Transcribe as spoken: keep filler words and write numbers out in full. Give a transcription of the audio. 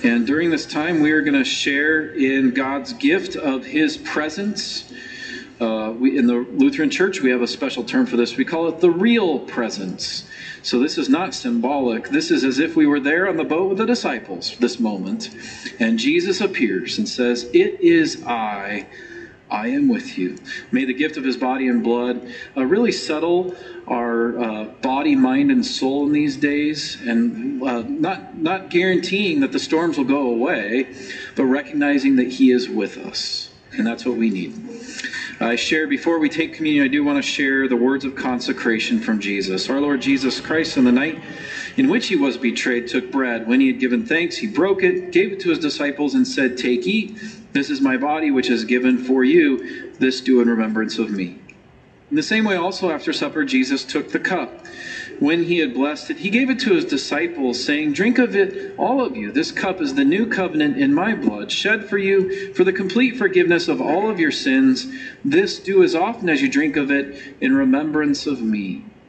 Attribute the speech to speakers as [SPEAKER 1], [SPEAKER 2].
[SPEAKER 1] And during this time, we are going to share in God's gift of his presence. Uh, we, in the Lutheran Church, we have a special term for this. We call it the real presence. So this is not symbolic. This is as if we were there on the boat with the disciples this moment. And Jesus appears and says, "It is I. I am with you." May the gift of his body and blood uh, really settle our uh, body, mind, and soul in these days, and uh, not, not guaranteeing that the storms will go away, but recognizing that he is with us. And that's what we need. I share, before we take communion, I do want to share the words of consecration from Jesus. Our Lord Jesus Christ, in the night in which he was betrayed, took bread. When he had given thanks, he broke it, gave it to his disciples, and said, "Take, eat. This is my body, which is given for you. This do in remembrance of me." In the same way, also after supper, Jesus took the cup. When he had blessed it, he gave it to his disciples, saying, "Drink of it, all of you. This cup is the new covenant in my blood, shed for you for the complete forgiveness of all of your sins. This do as often as you drink of it in remembrance of me."